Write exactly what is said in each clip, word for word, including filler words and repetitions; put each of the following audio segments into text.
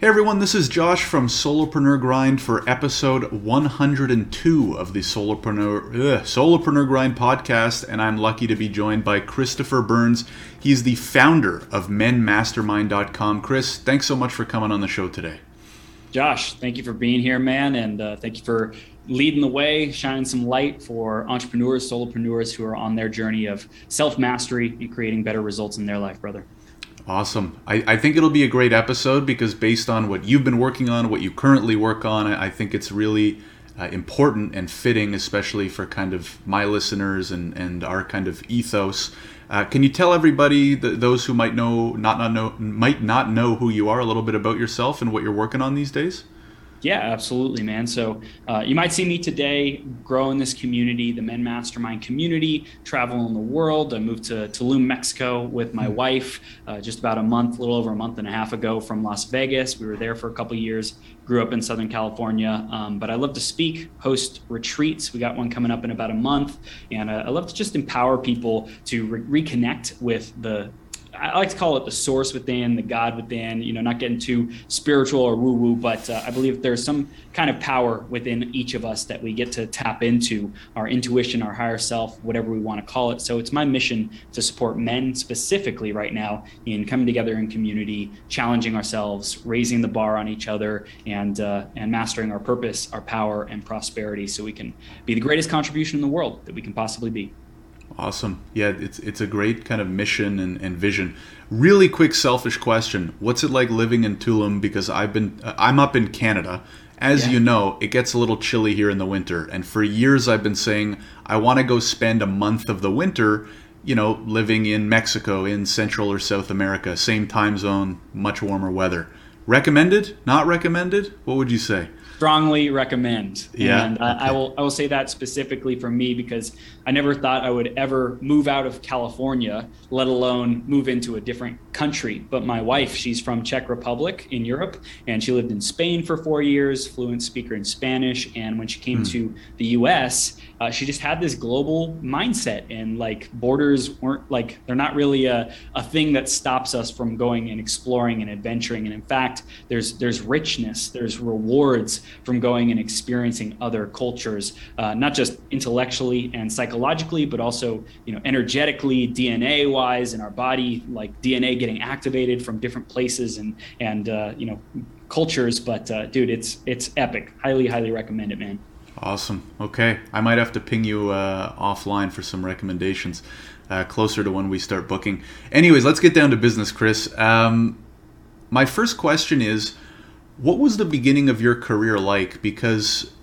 Hey everyone, this is Josh from Solopreneur Grind for episode one hundred two of the Solopreneur, ugh, Solopreneur Grind podcast, and I'm lucky to be joined by Christopher Burns. He's the founder of men mastermind dot com. Chris, thanks so much for coming on the show today. Josh, thank you for being here, man, and uh, thank you for leading the way, shining some light for entrepreneurs, solopreneurs who are on their journey of self-mastery and creating better results in their life, brother. Awesome. I, I think it'll be a great episode because based on what you've been working on, what you currently work on, I, I think it's really uh, important and fitting, especially for kind of my listeners and, and our kind of ethos. Uh, can you tell everybody, the, those who might know, not, not know, might not know who you are, a little bit about yourself and what you're working on these days? Yeah, absolutely, man. So uh, you might see me today grow in this community, the Men Mastermind community, traveling the world. I moved to Tulum, Mexico with my wife uh, just about a month, a little over a month and a half ago from Las Vegas. We were there for a couple of years, grew up in Southern California, um, but I love to speak, host retreats. We got one coming up in about a month. And uh, I love to just empower people to re- reconnect with the I like to call it the source within, the God within, you know, not getting too spiritual or woo-woo, but uh, I believe there's some kind of power within each of us that we get to tap into, our intuition, our higher self, whatever we want to call it. So it's my mission to support men specifically right now in coming together in community, challenging ourselves, raising the bar on each other, and uh, and mastering our purpose, our power, and prosperity so we can be the greatest contribution in the world that we can possibly be. Awesome. Yeah, it's it's a great kind of mission and, and vision. Really quick selfish question. What's it like living in Tulum? Because I've been, uh, I'm up in Canada. As yeah. you know, it gets a little chilly here in the winter. And for years I've been saying, I want to go spend a month of the winter, you know, living in Mexico, in Central or South America, same time zone, much warmer weather. Recommended? Not recommended? What would you say? Strongly recommend. Yeah. And uh, okay. I will I will say that specifically for me because I never thought I would ever move out of California, let alone move into a different country. But my wife, she's from Czech Republic in Europe, and she lived in Spain for four years, fluent speaker in Spanish. And when she came mm. to the U S, uh, she just had this global mindset, and like borders weren't like, they're not really a, a thing that stops us from going and exploring and adventuring. And in fact, there's there's richness, there's rewards from going and experiencing other cultures, uh, not just intellectually and psychologically, but also, you know, energetically, D N A wise in our body, like D N A getting activated from different places and, and uh, you know, cultures. But uh, dude, it's, it's epic. Highly, highly recommend it, man. Awesome. Okay. I might have to ping you uh, offline for some recommendations uh, closer to when we start booking. Anyways, let's get down to business, Chris. Um, my first question is, what was the beginning of your career like? Because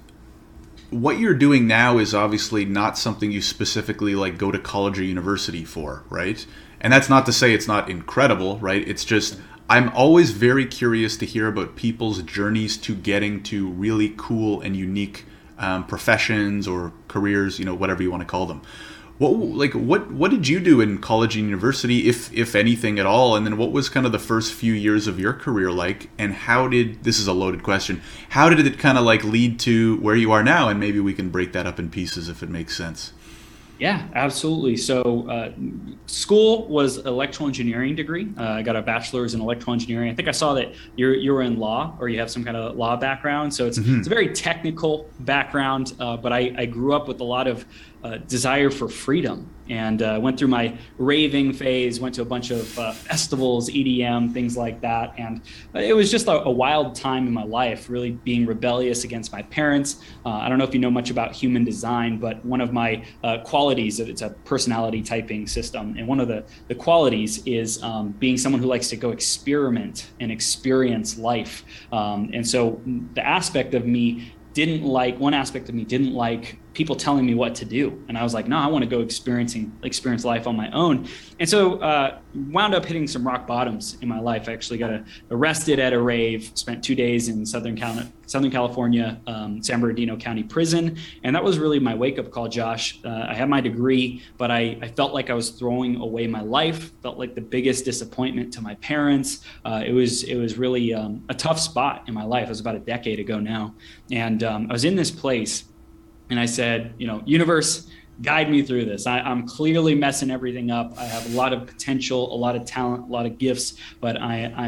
what you're doing now is obviously not something you specifically like go to college or university for, right? And that's not to say it's not incredible, right? It's just, I'm always very curious to hear about people's journeys to getting to really cool and unique um, professions or careers, you know, whatever you want to call them. What like what what did you do in college and university, if if anything at all? And then what was kind of the first few years of your career like? And how did, this is a loaded question, how did it kind of like lead to where you are now? And maybe we can break that up in pieces if it makes sense. Yeah, absolutely. So uh, school was electrical engineering degree. Uh, I got a bachelor's in electrical engineering. I think I saw that you're you were in law, or you have some kind of law background. So it's mm-hmm. it's a very technical background, uh, but I, I grew up with a lot of uh, desire for freedom, and uh, went through my raving phase, went to a bunch of uh, festivals, E D M, things like that. And it was just a, a wild time in my life, really being rebellious against my parents. Uh, I don't know if you know much about human design, but one of my uh, qualities, it's a personality typing system. And one of the, the qualities is um, being someone who likes to go experiment and experience life. Um, and so the aspect of me didn't like, one aspect of me didn't like people telling me what to do. And I was like, no, I want to go experiencing, experience life on my own. And so uh, wound up hitting some rock bottoms in my life. I actually got a, arrested at a rave, spent two days in Southern, Cal- Southern California, um, San Bernardino County Prison. And that was really my wake-up call, Josh. Uh, I had my degree, but I, I felt like I was throwing away my life, felt like the biggest disappointment to my parents. Uh, it was it was really um, a tough spot in my life. It was about a decade ago now. And um, I was in this place, and I said, you know, universe, guide me through this. I, I'm clearly messing everything up. I have a lot of potential, a lot of talent, a lot of gifts, but I, I'm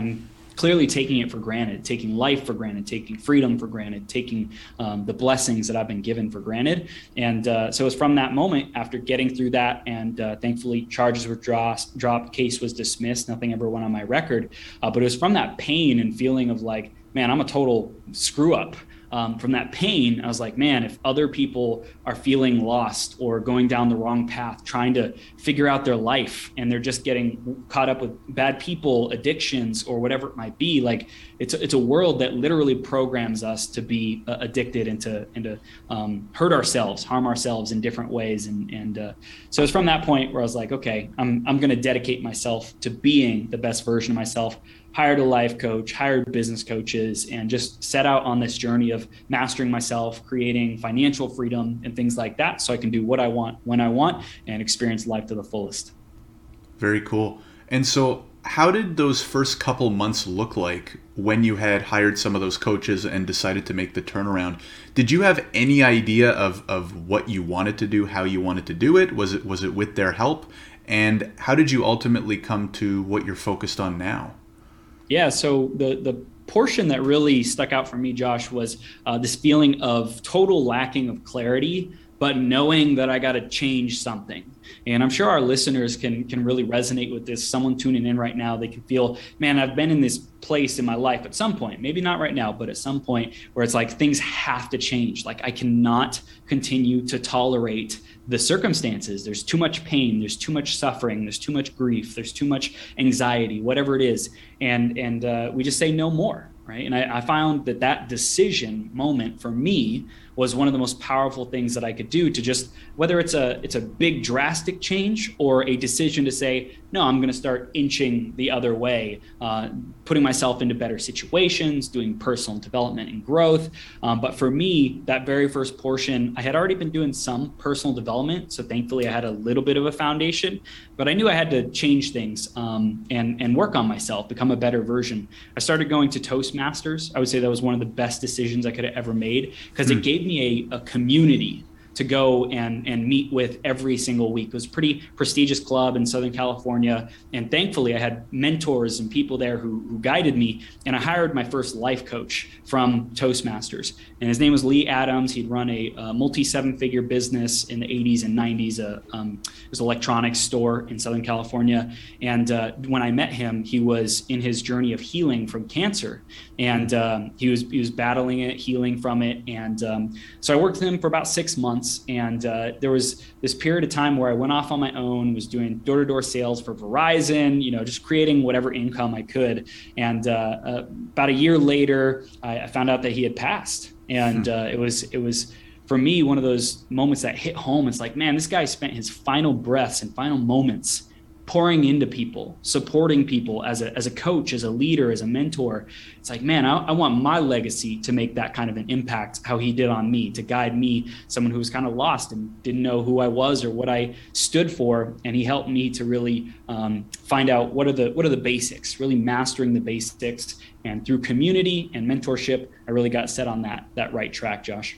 clearly taking it for granted, taking life for granted, taking freedom for granted, taking um, the blessings that I've been given for granted. And uh, so it was from that moment, after getting through that, and uh, thankfully charges were dropped, dropped, case was dismissed, nothing ever went on my record. Uh, but it was from that pain and feeling of like, man, I'm a total screw up. Um, from that pain, I was like, man, if other people are feeling lost or going down the wrong path, trying to figure out their life, and they're just getting caught up with bad people, addictions, or whatever it might be, like it's a, it's a world that literally programs us to be uh, addicted and to, and to um, hurt ourselves, harm ourselves in different ways. And, and uh, so it's from that point where I was like, okay, I'm, I'm going to dedicate myself to being the best version of myself. Hired a life coach, hired business coaches, and just set out on this journey of mastering myself, creating financial freedom and things like that, so I can do what I want when I want and experience life to the fullest. Very cool. And so how did those first couple months look like when you had hired some of those coaches and decided to make the turnaround? Did you have any idea of, of what you wanted to do, how you wanted to do it? Was it was it with their help? And how did you ultimately come to what you're focused on now? Yeah, so the the portion that really stuck out for me, Josh, was uh, this feeling of total lacking of clarity, but knowing that I got to change something. And I'm sure our listeners can can really resonate with this. Someone tuning in right now, they can feel, man, I've been in this place in my life at some point, maybe not right now, but at some point where it's like things have to change. Like I cannot continue to tolerate the circumstances. There's too much pain, there's too much suffering, there's too much grief, there's too much anxiety, whatever it is. And and uh, we just say no more, right? And I, I found that that decision moment for me was one of the most powerful things that I could do, to just, whether it's a it's a big drastic change or a decision to say, no, I'm going to start inching the other way, uh, putting myself into better situations, doing personal development and growth. Um, but for me, that very first portion, I had already been doing some personal development. So thankfully I had a little bit of a foundation, but I knew I had to change things um, and, and work on myself, become a better version. I started going to Toastmasters. I would say that was one of the best decisions I could have ever made, because mm. it gave me a, a community to go and, and meet with every single week. It was a pretty prestigious club in Southern California. And thankfully I had mentors and people there who, who guided me. And I hired my first life coach from Toastmasters. And his name was Lee Adams. He'd run a, a multi seven figure business in the eighties and nineties. Uh, um, it was an electronics store in Southern California. And uh, when I met him, he was in his journey of healing from cancer. And um, he was he was battling it, healing from it. And um, so I worked with him for about six months. And uh, there was this period of time where I went off on my own, was doing door-to-door sales for Verizon, you know, just creating whatever income I could. And uh, uh, about a year later, I, I found out that he had passed. And uh, it was it was for me one of those moments that hit home. It's like, man, this guy spent his final breaths and final moments pouring into people, supporting people as a as a coach, as a leader, as a mentor. It's like, man, I, I want my legacy to make that kind of an impact, how he did on me, to guide me, someone who was kind of lost and didn't know who I was or what I stood for. And he helped me to really um, find out what are the what are the basics, really mastering the basics. And through community and mentorship, I really got set on that that right track, Josh.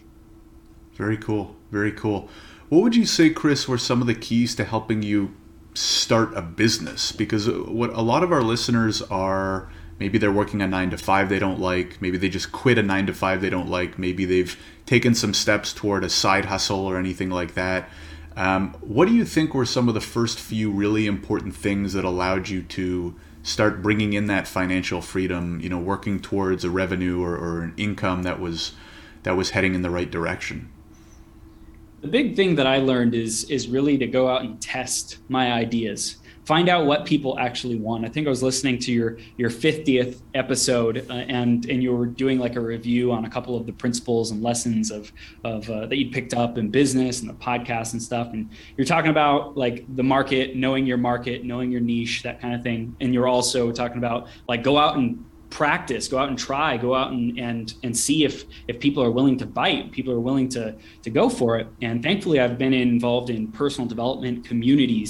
Very cool. Very cool. What would you say, Chris, were some of the keys to helping you start a business? Because what a lot of our listeners are, maybe they're working a nine to five they don't like, maybe they just quit a nine to five they don't like, maybe they've taken some steps toward a side hustle or anything like that. Um, what do you think were some of the first few really important things that allowed you to start bringing in that financial freedom, you know, working towards a revenue or, or an income that was that was heading in the right direction? The big thing that I learned is is really to go out and test my ideas, find out what people actually want. I think I was listening to your your fiftieth episode, uh, and and you were doing like a review on a couple of the principles and lessons of of uh, that you picked up in business and the podcast and stuff. And you're talking about like the market, knowing your market, knowing your niche, that kind of thing. And you're also talking about like go out and practice, go out and try, go out and and and see if if people are willing to bite, people are willing to to go for it. And thankfully I've been involved in personal development communities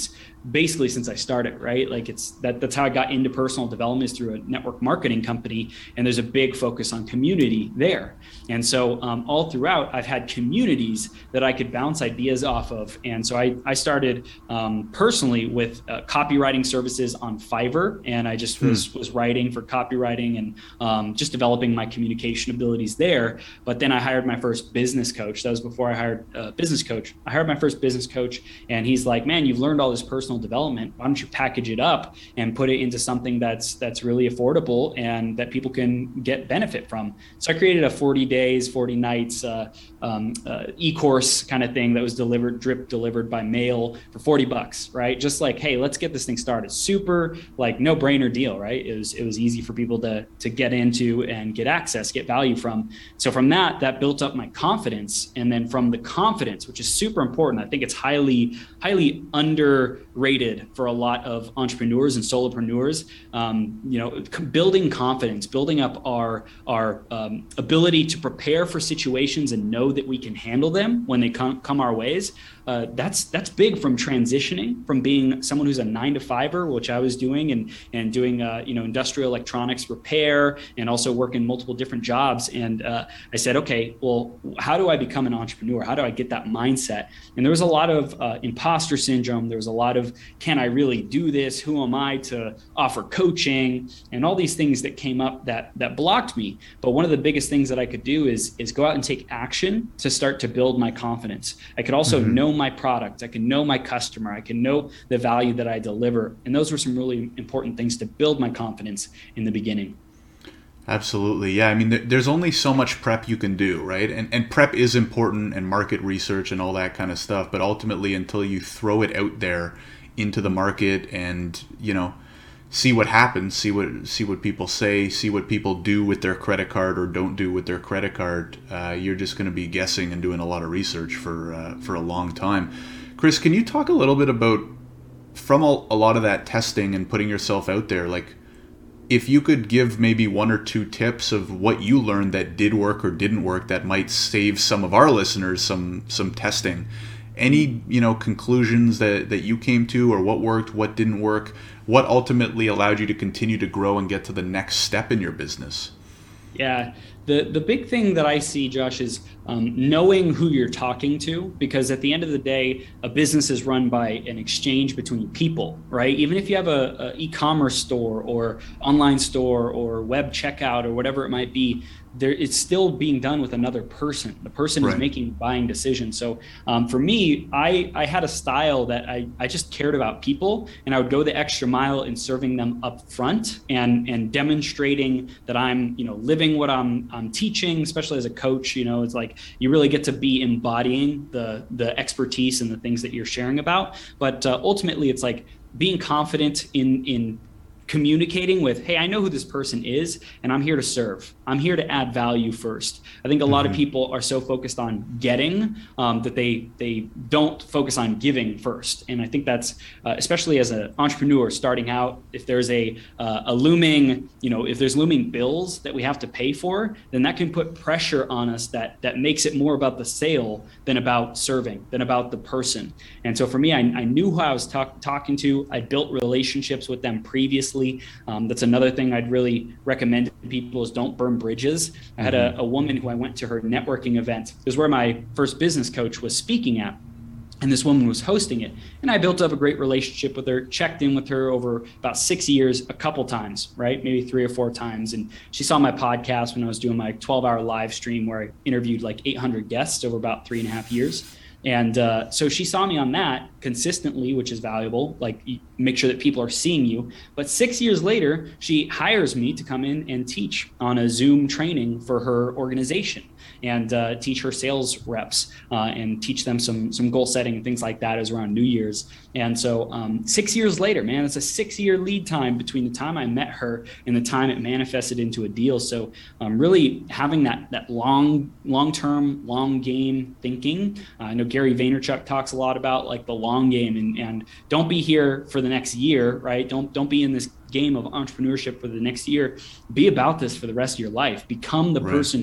basically since I started, right? Like it's that that's how I got into personal development, is through a network marketing company. And there's a big focus on community there. And so um, all throughout, I've had communities that I could bounce ideas off of. And so I, I started um, personally with uh, copywriting services on Fiverr. And I just was, hmm. was writing for copywriting and um, just developing my communication abilities there. But then I hired my first business coach. That was before I hired a business coach. I hired my first business coach, and he's like, man, you've learned all this personal development. Why don't you package it up and put it into something that's that's really affordable and that people can get benefit from? So I created a forty days, forty nights uh, um, uh, e-course kind of thing that was delivered, drip delivered by mail for forty bucks, right? Just like, hey, let's get this thing started. Super like no brainer deal, right? It was it was easy for people to to get into and get access, get value from. So from that, that built up my confidence, and then from the confidence, which is super important, I think it's highly highly underrated for a lot of entrepreneurs and solopreneurs. Um, you know, building confidence, building up our our um, ability to prepare for situations and know that we can handle them when they come come our ways. Uh, that's that's big from transitioning from being someone who's a nine to fiver, which I was doing, and and doing uh, you know industrial electronics repair, and also working multiple different jobs. And uh, I said, okay, well, how do I become an entrepreneur? How do I get that mindset? And there was a lot of uh, imposter syndrome. There was a lot of, can I really do this? Who am I to offer coaching? And all these things that came up that that blocked me. But one of the biggest things that I could do is is go out and take action to start to build my confidence. I could also mm-hmm. know my product. I can know my customer. I can know the value that I deliver. And those were some really important things to build my confidence in the beginning. Absolutely. Yeah. I mean, th- there's only so much prep you can do, right? And and prep is important, and market research and all that kind of stuff. But ultimately, until you throw it out there into the market and, you know, see what happens, see what see what people say, see what people do with their credit card or don't do with their credit card, uh, you're just going to be guessing and doing a lot of research for uh, for a long time. Chris, can you talk a little bit about, from a, a lot of that testing and putting yourself out there, like if you could give maybe one or two tips of what you learned that did work or didn't work that might save some of our listeners some some testing. Any, you know, conclusions that, that you came to, or what worked, what didn't work, what ultimately allowed you to continue to grow and get to the next step in your business? Yeah, the the big thing that I see, Josh, is um, knowing who you're talking to, because at the end of the day, a business is run by an exchange between people, right? Even if you have a, a e-commerce store or online store or web checkout or whatever it might be, there it's still being done with another person. The person right. is making buying decisions. So um, for me, I, I had a style that I, I just cared about people, and I would go the extra mile in serving them up front and and demonstrating that I'm, you know, living what I'm I'm teaching, especially as a coach. You know, it's like you really get to be embodying the the expertise and the things that you're sharing about. But uh, ultimately, it's like being confident in in communicating with, hey, I know who this person is, and I'm here to serve. I'm here to add value first. I think a lot mm-hmm. of people are so focused on getting um, that they they don't focus on giving first. And I think that's, uh, especially as an entrepreneur starting out, if there's a uh, a looming, you know, if there's looming bills that we have to pay for, then that can put pressure on us that that makes it more about the sale than about serving, than about the person. And so for me, I, I knew who I was talk, talking to. I built relationships with them previously. Um, that's another thing I'd really recommend to people is don't burn bridges. I had a, a woman who I went to her networking event. It was where my first business coach was speaking at, and this woman was hosting it. And I built up a great relationship with her, checked in with her over about six years, a couple times, right? Maybe three or four times. And she saw my podcast when I was doing my twelve hour live stream where I interviewed like eight hundred guests over about three and a half years. And uh, so she saw me on that consistently, which is valuable, like make sure that people are seeing you. But six years later, she hires me to come in and teach on a Zoom training for her organization and uh, teach her sales reps uh, and teach them some some goal setting and things like that as around New Year's. And so um, six years later, man, it's a six year lead time between the time I met her and the time it manifested into a deal. So um, really having that that long, long-term, long game thinking. Uh, I know Gary Vaynerchuk talks a lot about like the long game, and, and don't be here for the next year, right? Don't don't be in this game of entrepreneurship for the next year. Be about this for the rest of your life. Become the right. person who's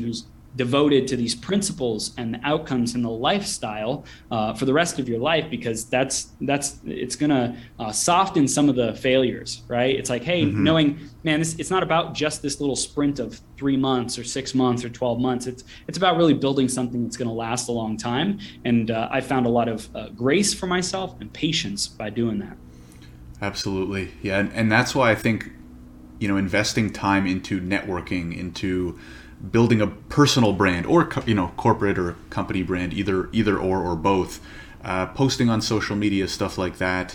devoted to these principles and the outcomes and the lifestyle uh, for the rest of your life, because that's that's it's gonna uh, soften some of the failures, right? It's like, hey, mm-hmm. knowing, man, this, it's not about just this little sprint of three months or six months or twelve months. It's it's about really building something that's gonna last a long time. And uh, I found a lot of uh, grace for myself and patience by doing that. Absolutely, yeah, and, and that's why I think, you know, investing time into networking, into building a personal brand, or you know, corporate or company brand, either either or or both, uh, posting on social media, stuff like that.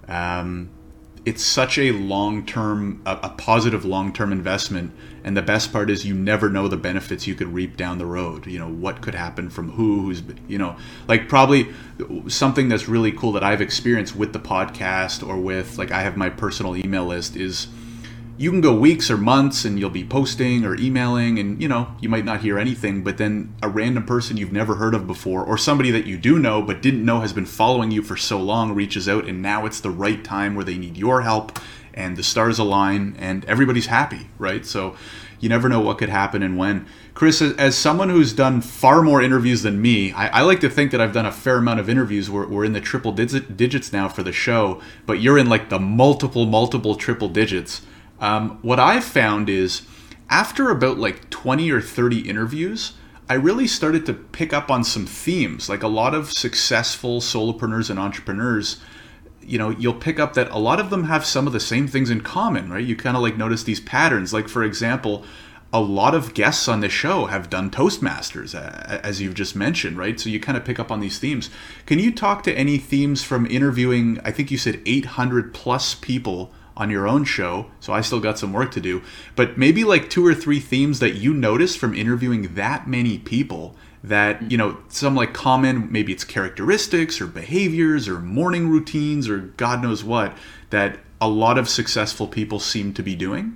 Um, it's such a long-term, a, a positive long-term investment, and the best part is you never know the benefits you could reap down the road. You know, what could happen from who, who's, you know, like probably something that's really cool that I've experienced with the podcast, or with, like, I have my personal email list, is you can go weeks or months and you'll be posting or emailing, and you know, you might not hear anything, but then a random person you've never heard of before, or somebody that you do know but didn't know has been following you for so long, reaches out, and now it's the right time where they need your help, and the stars align and everybody's happy, right? So you never know what could happen and when. Chris, as someone who's done far more interviews than me, I, I like to think that I've done a fair amount of interviews. We're, we're in the triple digit, digits now for the show, but you're in like the multiple, multiple triple digits. Um, what I've found is, after about like twenty or thirty interviews, I really started to pick up on some themes. Like a lot of successful solopreneurs and entrepreneurs, you know, you'll pick up that a lot of them have some of the same things in common, right? You kind of like notice these patterns. Like, for example, a lot of guests on this show have done Toastmasters, as you've just mentioned, right? So you kind of pick up on these themes. Can you talk to any themes from interviewing, I think you said eight hundred plus people on your own show, so I still got some work to do, but maybe like two or three themes that you noticed from interviewing that many people, that, you know, some like common, maybe it's characteristics or behaviors or morning routines or God knows what, that a lot of successful people seem to be doing?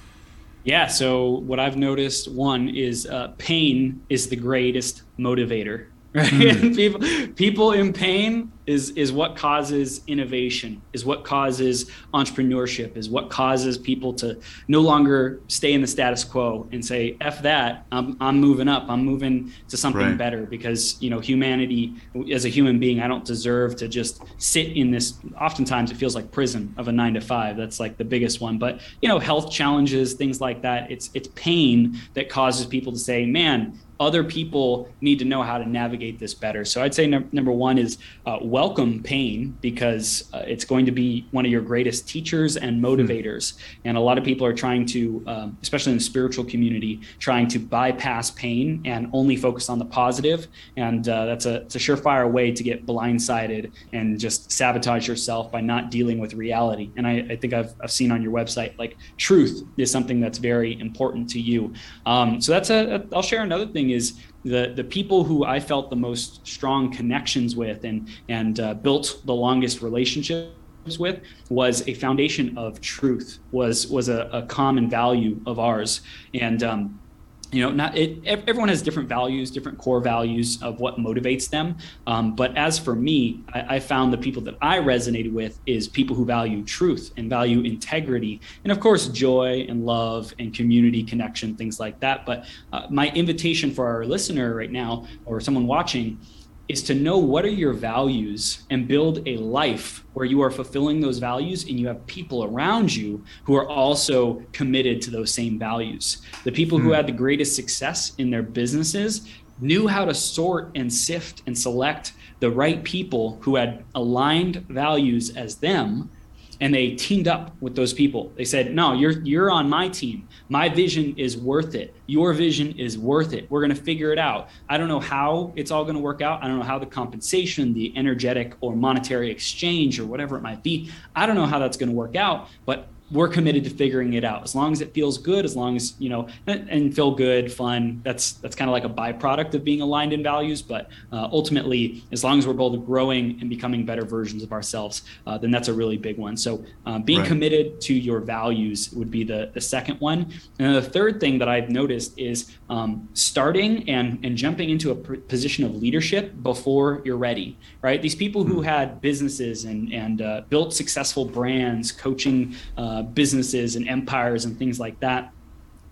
Yeah, so what I've noticed, one, is uh, pain is the greatest motivator. Right? Mm. people people in pain is is what causes innovation, is what causes entrepreneurship, is what causes people to no longer stay in the status quo and say, F that, I'm I'm moving up, I'm moving to something right. better, because, you know, humanity, as a human being, I don't deserve to just sit in this, oftentimes it feels like prison of a nine to five. That's like the biggest one. But, you know, health challenges, things like that, it's it's pain that causes people to say, man, other people need to know how to navigate this better. So I'd say no, number one is uh, welcome pain, because uh, it's going to be one of your greatest teachers and motivators. Mm-hmm. And a lot of people are trying to, um, especially in the spiritual community, trying to bypass pain and only focus on the positive. And uh, that's a, it's a surefire way to get blindsided and just sabotage yourself by not dealing with reality. And I, I think I've, I've seen on your website, like, truth is something that's very important to you. Um, so that's a, a, I'll share another thing is the the people who I felt the most strong connections with and and uh, built the longest relationships with was a foundation of truth, was was a, a common value of ours. And um, you know, not it, everyone has different values, different core values of what motivates them. Um, but as for me, I, I found the people that I resonated with is people who value truth and value integrity, and of course, joy and love and community connection, things like that. But uh, my invitation for our listener right now, or someone watching, is to know what are your values and build a life where you are fulfilling those values and you have people around you who are also committed to those same values. The people mm. who had the greatest success in their businesses knew how to sort and sift and select the right people who had aligned values as them, and they teamed up with those people. They said, no, you're you're on my team. My vision is worth it. Your vision is worth it. We're going to figure it out. I don't know how it's all going to work out. I don't know how the compensation, the energetic or monetary exchange or whatever it might be, I don't know how that's going to work out, but we're committed to figuring it out. As long as it feels good, as long as, you know, and, and feel good, fun, that's that's kind of like a byproduct of being aligned in values. But uh, ultimately, as long as we're both growing and becoming better versions of ourselves, uh, then that's a really big one. So um, being right. committed to your values would be the, the second one. And the third thing that I've noticed is um, starting and, and jumping into a pr- position of leadership before you're ready, right? These people who had businesses and, and uh, built successful brands, coaching uh, businesses and empires and things like that,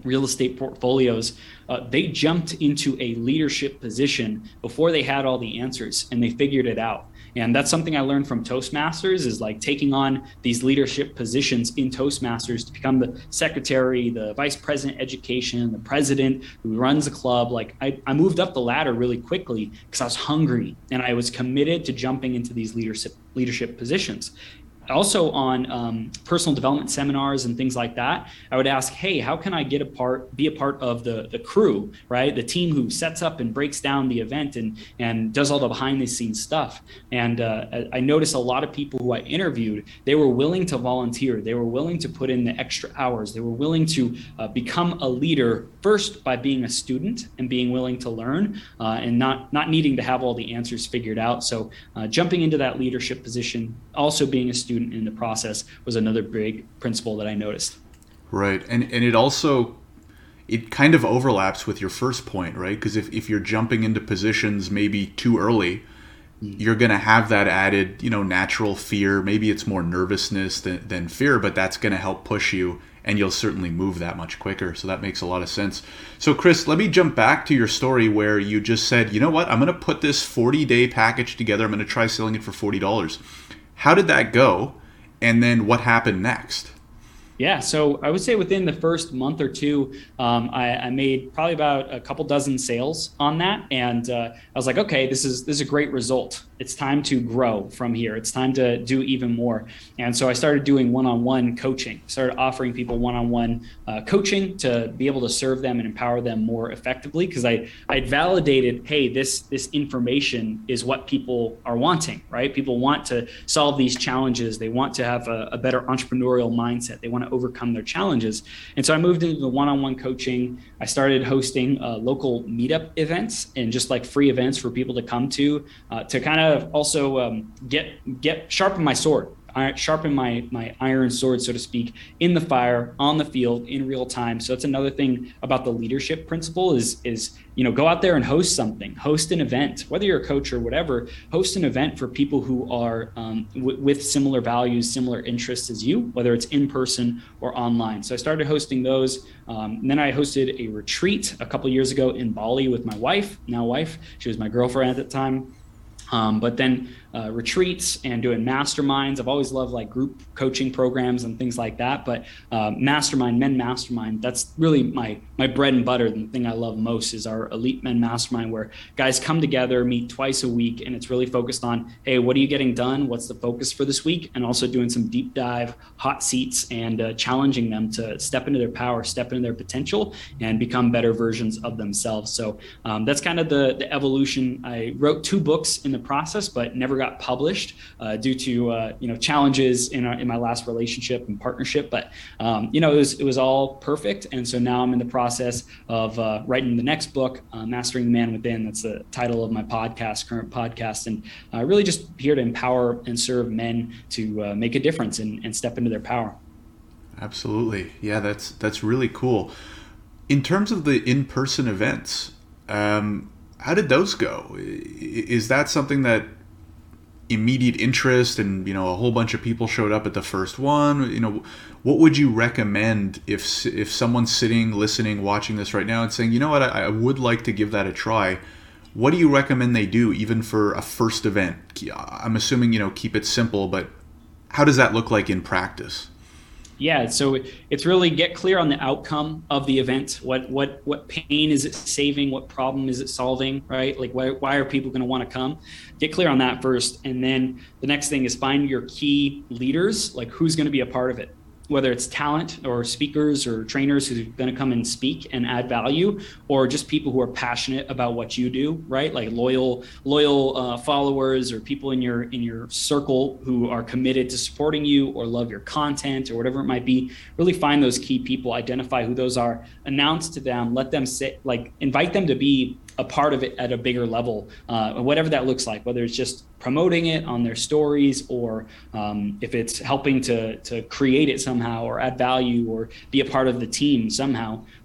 real estate portfolios, uh, they jumped into a leadership position before they had all the answers, and they figured it out. And that's something I learned from Toastmasters, is like taking on these leadership positions in Toastmasters to become the secretary, the vice president education, the president who runs the club. Like I, I moved up the ladder really quickly because I was hungry and I was committed to jumping into these leadership leadership positions. Also on um, personal development seminars and things like that, I would ask, hey, how can I get a part, be a part of the the crew, right? The team who sets up and breaks down the event and and does all the behind the scenes stuff. And uh, I noticed a lot of people who I interviewed, they were willing to volunteer. They were willing to put in the extra hours. They were willing to uh, become a leader first by being a student and being willing to learn uh, and not, not needing to have all the answers figured out. So uh, jumping into that leadership position, also being a student in the process, was another big principle that I noticed. Right. And and it also, it kind of overlaps with your first point, right? Because if, if you're jumping into positions maybe too early, you're going to have that added, you know, natural fear. Maybe it's more nervousness than, than fear, but that's going to help push you, and you'll certainly move that much quicker. So that makes a lot of sense. So Chris, let me jump back to your story where you just said, you know what, I'm going to put this forty-day package together. I'm going to try selling it for forty dollars. How did that go? And then what happened next? Yeah, so I would say within the first month or two, um, I, I made probably about a couple dozen sales on that, and uh, I was like, okay, this is this is a great result. It's time to grow from here. It's time to do even more. And so I started doing one-on-one coaching. Started offering people one-on-one uh, coaching to be able to serve them and empower them more effectively, because I I validated, hey, this this information is what people are wanting, right? People want to solve these challenges. They want to have a, a better entrepreneurial mindset. They want to overcome their challenges. And so I moved into the one-on-one coaching. I started hosting uh, local meetup events and just like free events for people to come to, uh, to kind of also um, get get sharpen my sword. I sharpen my my iron sword, so to speak, in the fire, on the field, in real time. So that's another thing about the leadership principle is, is you know, go out there and host something, host an event, whether you're a coach or whatever, host an event for people who are um, w- with similar values, similar interests as you, whether it's in person or online. So I started hosting those. Um, and then I hosted a retreat a couple years ago in Bali with my wife, now wife. She was my girlfriend at the time. Um, but then uh, retreats and doing masterminds. I've always loved like group coaching programs and things like that. But uh, mastermind, men mastermind, that's really my my bread and butter. The thing I love most is our elite men mastermind, where guys come together, meet twice a week, and it's really focused on, hey, what are you getting done? What's the focus for this week? And also doing some deep dive, hot seats, and uh, challenging them to step into their power, step into their potential, and become better versions of themselves. So um, that's kind of the the evolution. I wrote two books in the process, but never got published uh, due to uh, you know challenges in our, in my last relationship and partnership. But um, you know it was it was all perfect, and so now I'm in the process of uh, writing the next book, uh, Mastering the Man Within. That's the title of my podcast, current podcast, and uh, really just here to empower and serve men to uh, make a difference and, and step into their power. Absolutely, yeah, that's that's really cool. In terms of the in-person events, um, how did those go? Is that something that immediate interest and, you know, a whole bunch of people showed up at the first one? You know, what would you recommend if if someone's sitting, listening, watching this right now and saying, you know what, I, I would like to give that a try? What do you recommend they do even for a first event? I'm assuming, you know, keep it simple, but how does that look like in practice? Yeah, so it's really get clear on the outcome of the event. What what what pain is it saving? What problem is it solving? Right? Like why why are people going to want to come? Get clear on that first, and then the next thing is find your key leaders. Like who's going to be a part of it? Whether it's talent or speakers or trainers who are going to come and speak and add value, or just people who are passionate about what you do, right? Like loyal, loyal uh, followers or people in your in your circle who are committed to supporting you or love your content or whatever it might be. Really find those key people, identify who those are, announce to them, let them sit, like invite them to be a part of it at a bigger level, uh, whatever that looks like, whether it's just promoting it on their stories or um, if it's helping to to create it somehow or add value or be a part of the team somehow.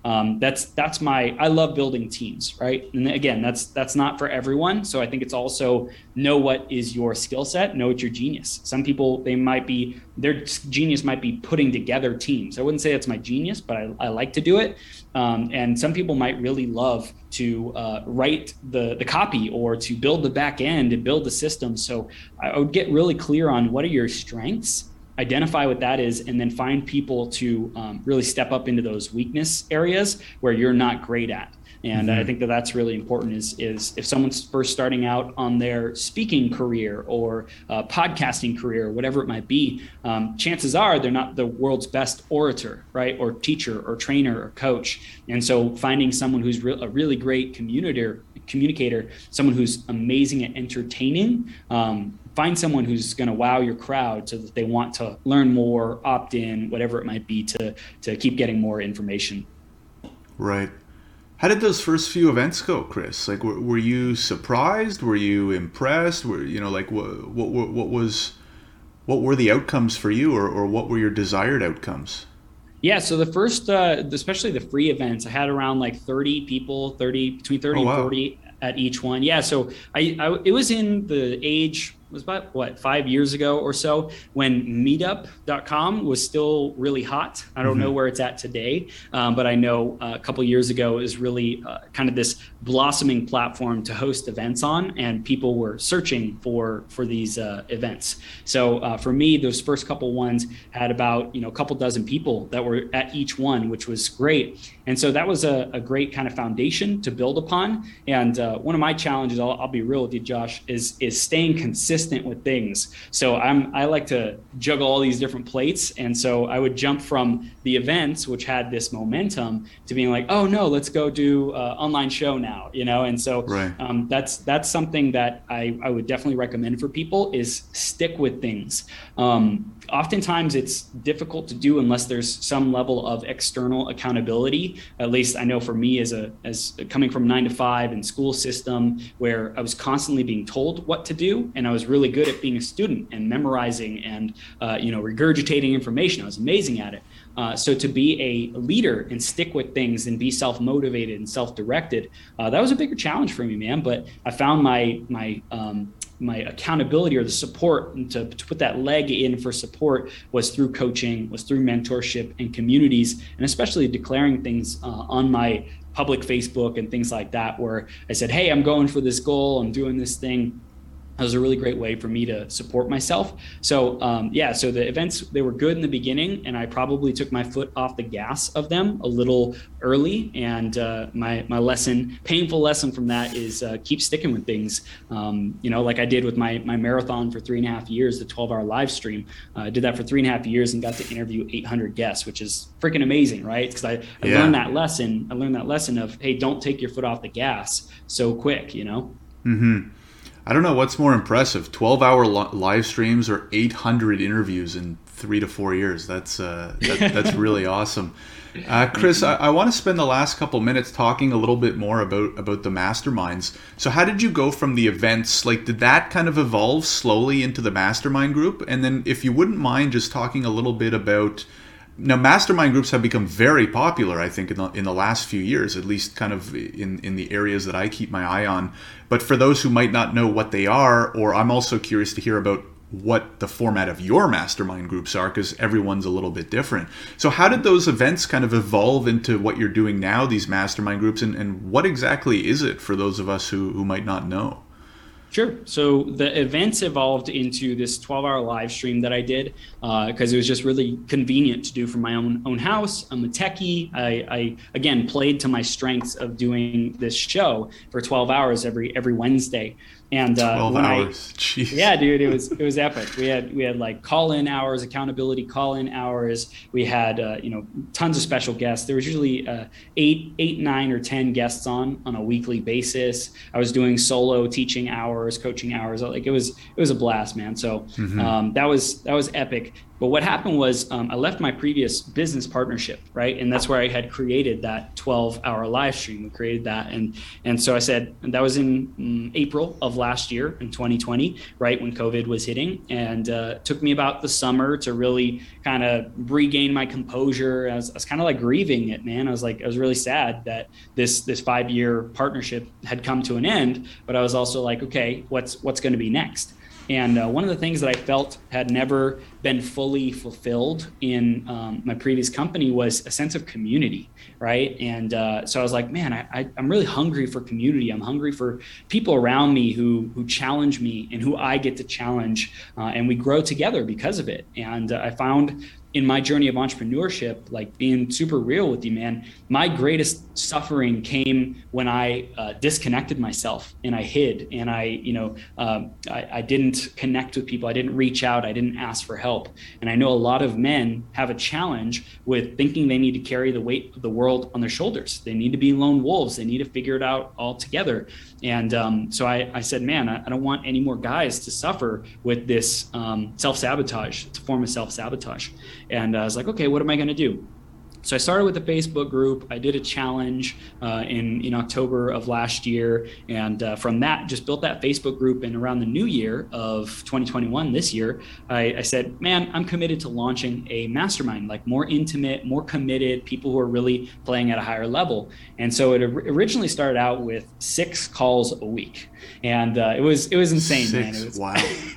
um, that's that's my I love building teams, right? And again, that's that's not for everyone. So I think it's also know what is your skill set, know what your genius. Some people, they might be, their genius might be putting together teams. I wouldn't say that's my genius, but I, I like to do it. Um, and some people might really love to uh, write the, the copy or to build the back end and build the system. So I would get really clear on what are your strengths, identify what that is, and then find people to um, really step up into those weakness areas where you're not great at. And mm-hmm. I think that that's really important is, is if someone's first starting out on their speaking career or uh, podcasting career, whatever it might be, um, chances are they're not the world's best orator, right? Or teacher or trainer or coach. And so finding someone who's re- a really great communicator, communicator, someone who's amazing at entertaining, um, find someone who's going to wow your crowd so that they want to learn more, opt in, whatever it might be to, to keep getting more information. Right. How did those first few events go, Chris? Like, were, were you surprised? Were you impressed? Were you know, like, what, what, what was, what were the outcomes for you, or, or what were your desired outcomes? Yeah, so the first, uh, especially the free events, I had around like thirty people, thirty between thirty oh, wow. and forty at each one. Yeah, so I, I it was in the age. It was about what five years ago or so when meetup dot com was still really hot. I don't mm-hmm. know where it's at today, um, but I know uh, a couple years ago it was really uh, kind of this blossoming platform to host events on, and people were searching for for these uh, events. So uh, for me, those first couple ones had about you know a couple dozen people that were at each one, which was great. And so that was a, a great kind of foundation to build upon. And uh, one of my challenges, I'll, I'll be real with you, Josh, is is staying consistent with things. So I'm I like to juggle all these different plates, and so I would jump from the events, which had this momentum, to being like, oh no, let's go do uh, online show now, you know. And so right. um, that's that's something that I I would definitely recommend for people is stick with things. Um, oftentimes it's difficult to do unless there's some level of external accountability. At least I know for me as a as coming from nine to five and school system where I was constantly being told what to do, and I was really good at being a student and memorizing and uh, you know regurgitating information. I was amazing at it. Uh, so to be a leader and stick with things and be self-motivated and self-directed, uh, that was a bigger challenge for me, man. But I found my my um, my accountability or the support to, to put that leg in for support was through coaching, was through mentorship and communities, and especially declaring things uh, on my public Facebook and things like that, where I said, hey, I'm going for this goal, I'm doing this thing. That was a really great way for me to support myself. So um, yeah, so the events, they were good in the beginning, and I probably took my foot off the gas of them a little early. And uh, my my lesson, painful lesson from that is uh, keep sticking with things. Um, you know, like I did with my my marathon for three and a half years, the twelve hour live stream. Uh, I did that for three and a half years and got to interview eight hundred guests, which is freaking amazing, right? Because I, I yeah. learned that lesson. I learned that lesson of, hey, don't take your foot off the gas so quick, you know? Mm-hmm. I don't know what's more impressive, twelve hour li- live streams or eight hundred interviews in three to four years. That's uh, that, that's really awesome. Uh, Chris, I, I want to spend the last couple minutes talking a little bit more about, about the masterminds. So how did you go from the events? Like, did that kind of evolve slowly into the mastermind group? And then if you wouldn't mind just talking a little bit about, now, mastermind groups have become very popular, I think, in the in the last few years, at least kind of in, in the areas that I keep my eye on. But for those who might not know what they are, or I'm also curious to hear about what the format of your mastermind groups are, because everyone's a little bit different. So how did those events kind of evolve into what you're doing now, these mastermind groups, and, and what exactly is it for those of us who, who might not know? Sure. So the events evolved into this twelve hour live stream that I did because uh, it was just really convenient to do from my own own house. I'm a techie. I, I again played to my strengths of doing this show for twelve hours every every Wednesday. And uh, twelve when hours. I, Jeez. Yeah, dude, it was it was epic. We had we had like call-in hours, accountability call-in hours. We had uh, you know tons of special guests. There was usually uh, eight, eight, nine, or ten guests on on a weekly basis. I was doing solo teaching hours, coaching hours. Like it was it was a blast, man. So mm-hmm. um, that was that was epic. But what happened was um, I left my previous business partnership, right? And that's where I had created that twelve hour live stream. We created that. And, and so I said, and that was in um, April of last year in twenty twenty, right? When COVID was hitting. And uh, it took me about the summer to really kind of regain my composure. I was, I was kind of like grieving it, man. I was like, I was really sad that this, this five year partnership had come to an end, but I was also like, okay, what's, what's going to be next? And uh, one of the things that I felt had never been fully fulfilled in um, my previous company was a sense of community, right? And uh, so I was like, man, I, I, I'm really hungry for community. I'm hungry for people around me who who challenge me and who I get to challenge, uh, and we grow together because of it. And uh, I found in my journey of entrepreneurship, like being super real with you, man, my greatest suffering came when I uh, disconnected myself and I hid and I, you know, um, I, I didn't connect with people. I didn't reach out. I didn't ask for help. And I know a lot of men have a challenge with thinking they need to carry the weight of the world on their shoulders. They need to be lone wolves. They need to figure it out all together. And um, so I, I said, man, I, I don't want any more guys to suffer with this um, self-sabotage. It's a form of self-sabotage. And I was like, okay, what am I going to do? So I started with a Facebook group. I did a challenge uh, in, in October of last year. And uh, from that, just built that Facebook group. And around the new year of twenty twenty-one, this year, I, I said, man, I'm committed to launching a mastermind, like more intimate, more committed, people who are really playing at a higher level. And so it originally started out with six calls a week. And uh, it was it was insane, six, man. It was, wow.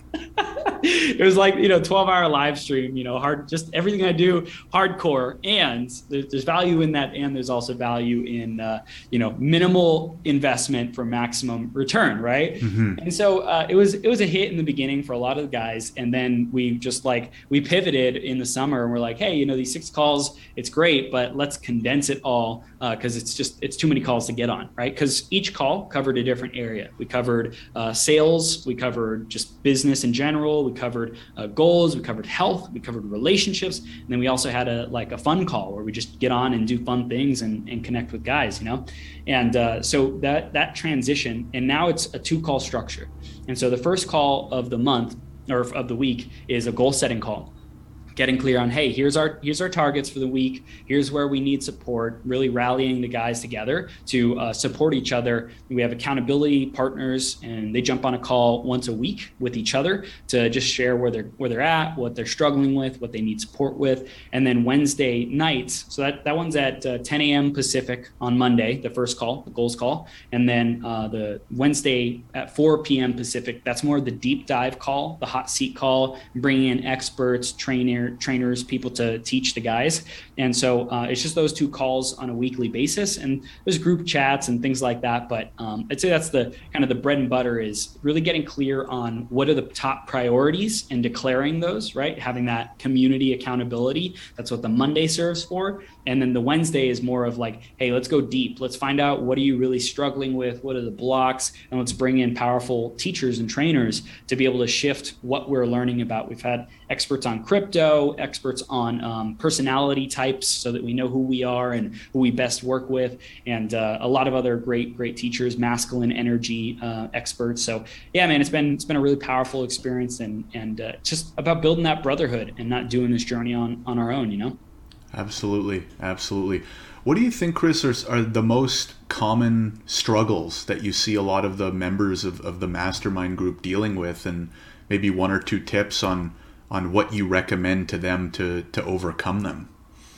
It was like, you know, twelve hour live stream, you know, hard, just everything I do, hardcore. And there's, there's value in that. And there's also value in, uh, you know, minimal investment for maximum return. Right. Mm-hmm. And so uh, it was, it was a hit in the beginning for a lot of the guys. And then we just like, we pivoted in the summer and we're like, hey, you know, these six calls, it's great, but let's condense it all uh, cause it's just, it's too many calls to get on. Right. Cause each call covered a different area. We covered uh, sales. We covered just business in general. We covered uh, goals, we covered health, we covered relationships, and then we also had a like a fun call where we just get on and do fun things and, and connect with guys, you know. And uh, so that that transition, and now it's a two call structure. And so the first call of the month or of the week is a goal setting call. Getting clear on, hey, here's our here's our targets for the week. Here's where we need support, really rallying the guys together to uh, support each other. We have accountability partners, and they jump on a call once a week with each other to just share where they're where they're at, what they're struggling with, what they need support with. And then Wednesday nights, so that, that one's at uh, ten a.m. Pacific on Monday, the first call, the goals call. And then uh, the Wednesday at four p.m. Pacific, that's more of the deep dive call, the hot seat call, bringing in experts, trainer, trainers, people to teach the guys. And so uh, it's just those two calls on a weekly basis. And there's group chats and things like that. But um, I'd say that's the kind of the bread and butter, is really getting clear on what are the top priorities and declaring those, right? Having that community accountability. That's what the Monday serves for. And then the Wednesday is more of like, hey, let's go deep. Let's find out, what are you really struggling with? What are the blocks? And let's bring in powerful teachers and trainers to be able to shift what we're learning about. We've had experts on crypto, experts on um, personality types, so that we know who we are and who we best work with, and uh, a lot of other great, great teachers, masculine energy uh, experts. So yeah, man, it's been it's been a really powerful experience, and and uh, just about building that brotherhood and not doing this journey on on our own, you know. Absolutely, absolutely. What do you think, Chris, are, are the most common struggles that you see a lot of the members of, of the mastermind group dealing with, and maybe one or two tips on on what you recommend to them to to overcome them?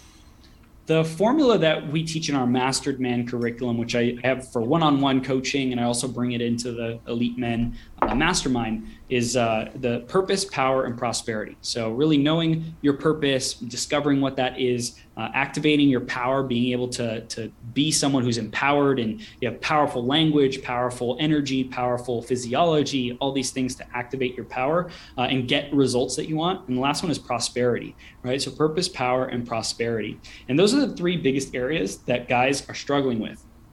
The formula that we teach in our Mastered Men curriculum, which I have for one-on-one coaching, and I also bring it into the Elite Men uh, Mastermind, is uh, the purpose, power, and prosperity. So really knowing your purpose, discovering what that is, uh, activating your power, being able to, to be someone who's empowered, and you have powerful language, powerful energy, powerful physiology, all these things to activate your power uh, and get results that you want. And the last one is prosperity, right? So purpose, power, and prosperity. And those are the three biggest areas that guys are struggling with.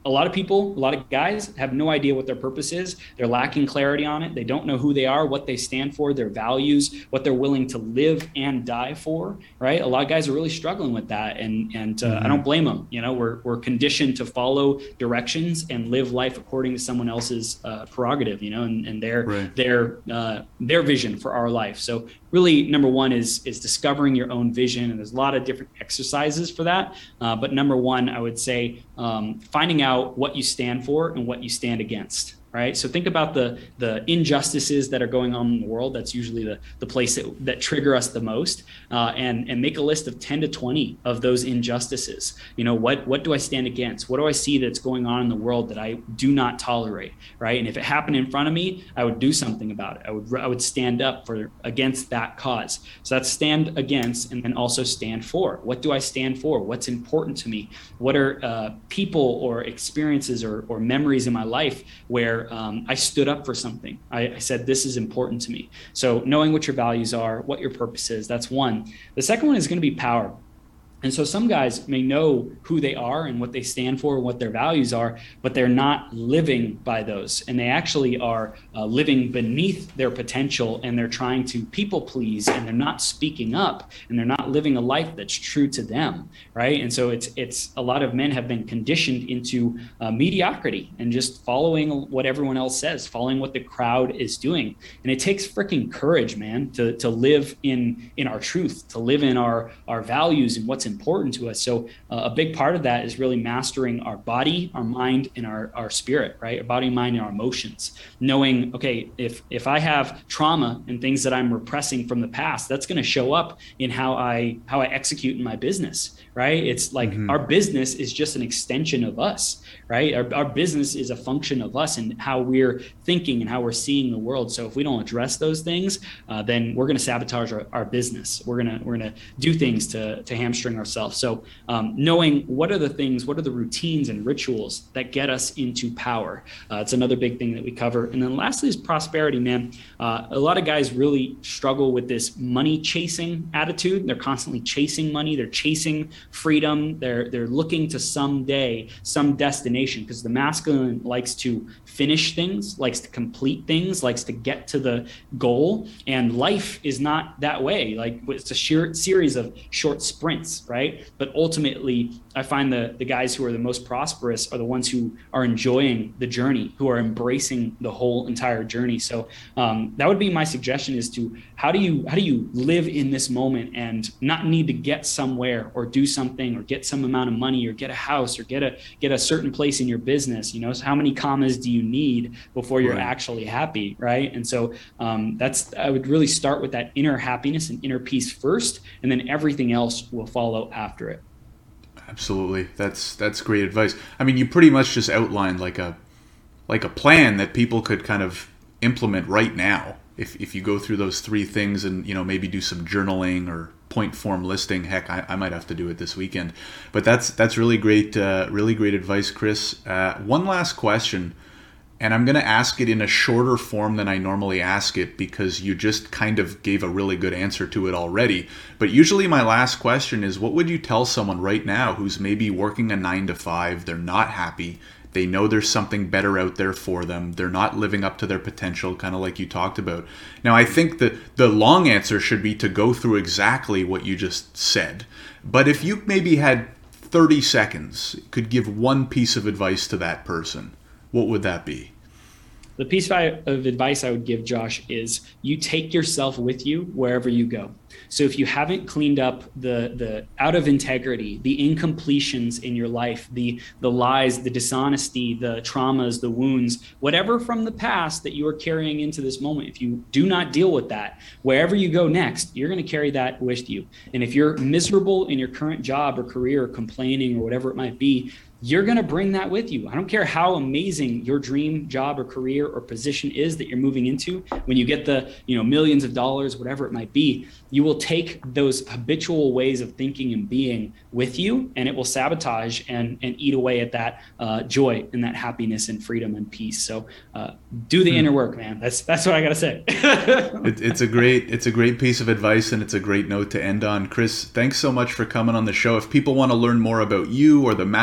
a lot of people, a lot of guys have no idea what their purpose is. They're lacking clarity on it. They don't know who they are, what they stand for, their values, what they're willing to live and die for, right? A lot of guys are really struggling with that. And, and uh, mm-hmm. I don't blame them. You know, we're, we're conditioned to follow directions and live life according to someone else's uh, prerogative, you know, and, and their, right. their, uh, their vision for our life. So really, number one is, is discovering your own vision. And there's a lot of different exercises for that. Uh, but number one, I would say, um, finding out what you stand for and what you stand against. Right. So think about the the injustices that are going on in the world. That's usually the, the place that, that trigger us the most. Uh, and, and make a list of ten to twenty of those injustices. You know, what what do I stand against? What do I see that's going on in the world that I do not tolerate? Right. And if it happened in front of me, I would do something about it. I would I would stand up for against that cause. So that's stand against, and then also stand for. What do I stand for? What's important to me? What are uh, people or experiences or, or memories in my life where Um, I stood up for something. I, I said, this is important to me. So knowing what your values are, what your purpose is, that's one. The second one is going to be power. And so some guys may know who they are and what they stand for and what their values are, but they're not living by those. And they actually are uh, living beneath their potential, and they're trying to people please, and they're not speaking up, and they're not living a life that's true to them, right? And so it's it's a lot of men have been conditioned into uh, mediocrity and just following what everyone else says, following what the crowd is doing. And it takes freaking courage, man, to to live in in our truth, to live in our our values and what's important to us. So uh, a big part of that is really mastering our body, our mind, and our, our spirit, right? Our body, mind, and our emotions. Knowing, okay, if if I have trauma and things that I'm repressing from the past, that's going to show up in how I how I execute in my business, right? It's like mm-hmm. our business is just an extension of us, right? Our, our business is a function of us and how we're thinking and how we're seeing the world. So if we don't address those things, uh, then we're going to sabotage our, our business. We're going to we're going to do things to to hamstring ourselves. So um, knowing what are the things, what are the routines and rituals that get us into power. Uh, it's another big thing that we cover. And then lastly is prosperity, man. Uh, a lot of guys really struggle with this money chasing attitude. They're constantly chasing money. They're chasing freedom. They're, they're looking to someday, some destination, because the masculine likes to finish things, likes to complete things, likes to get to the goal. And life is not that way. Like it's a sheer series of short sprints, right? But ultimately, I find the the guys who are the most prosperous are the ones who are enjoying the journey, who are embracing the whole entire journey. So um, that would be my suggestion: is to how do you how do you live in this moment and not need to get somewhere or do something or get some amount of money or get a house or get a get a certain place in your business. You know, so how many commas do you need before you're right. actually happy, right? And so um, that's I would really start with that inner happiness and inner peace first, and then everything else will follow after it. Absolutely. That's that's great advice. I mean, you pretty much just outlined like a like a plan that people could kind of implement right now. If if you go through those three things and, you know, maybe do some journaling or point form listing. Heck, I, I might have to do it this weekend. But that's that's really great, uh, really great advice, Chris. Uh, one last question. And I'm going to ask it in a shorter form than I normally ask it because you just kind of gave a really good answer to it already. But usually my last question is, what would you tell someone right now who's maybe working a nine to five, they're not happy, they know there's something better out there for them, they're not living up to their potential, kind of like you talked about. Now, I think that the long answer should be to go through exactly what you just said. But if you maybe had thirty seconds, could give one piece of advice to that person, what would that be? The piece of advice I would give, Josh, is you take yourself with you wherever you go. So if you haven't cleaned up the the out of integrity, the incompletions in your life, the the lies, the dishonesty, the traumas, the wounds, whatever from the past that you are carrying into this moment, if you do not deal with that, wherever you go next, you're going to carry that with you. And if you're miserable in your current job or career or complaining or whatever it might be, you're going to bring that with you. I don't care how amazing your dream job or career or position is that you're moving into. When you get the, you know, millions of dollars, whatever it might be, you will take those habitual ways of thinking and being with you, and it will sabotage and, and eat away at that uh, joy and that happiness and freedom and peace. So uh, do the hmm. inner work, man. That's that's what I got to say. it, it's a great it's a great piece of advice, and it's a great note to end on. Chris, thanks so much for coming on the show. If people want to learn more about you or the mastermind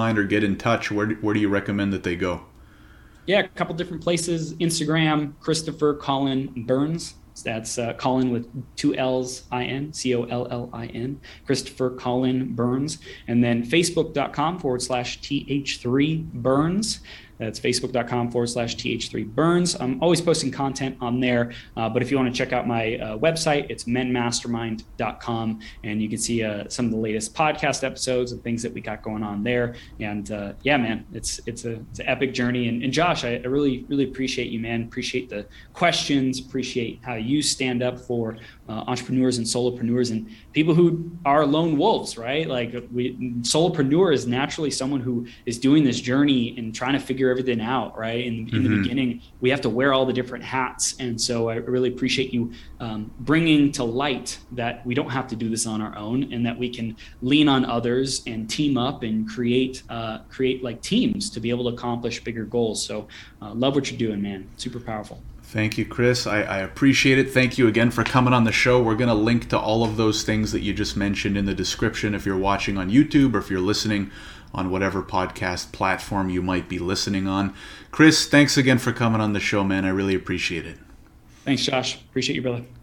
find or get in touch, where, where do you recommend that they go? Yeah, a couple different places. Instagram, Christopher Collin Burns. That's uh, Collin with two L's, I N, C O L L I N, Christopher Collin Burns. And then facebook.com forward slash TH3 Burns. That's facebook.com forward slash TH3 Burns. I'm always posting content on there. Uh, but if you want to check out my uh, website, it's men mastermind dot com. And you can see uh, some of the latest podcast episodes and things that we got going on there. And uh, yeah, man, it's it's a it's an epic journey. And, and Josh, I, I really, really appreciate you, man. Appreciate the questions, appreciate how you stand up for uh, entrepreneurs and solopreneurs and people who are lone wolves, right? Like we, solopreneur is naturally someone who is doing this journey and trying to figure everything out, right? In, in mm-hmm. the beginning, we have to wear all the different hats. And so I really appreciate you um, bringing to light that we don't have to do this on our own and that we can lean on others and team up and create, uh, create like teams to be able to accomplish bigger goals. So uh, love what you're doing, man. Super powerful. Thank you, Chris. I, I appreciate it. Thank you again for coming on the show. We're going to link to all of those things that you just mentioned in the description if you're watching on YouTube or if you're listening on whatever podcast platform you might be listening on. Chris, thanks again for coming on the show, man. I really appreciate it. Thanks, Josh. Appreciate you, brother.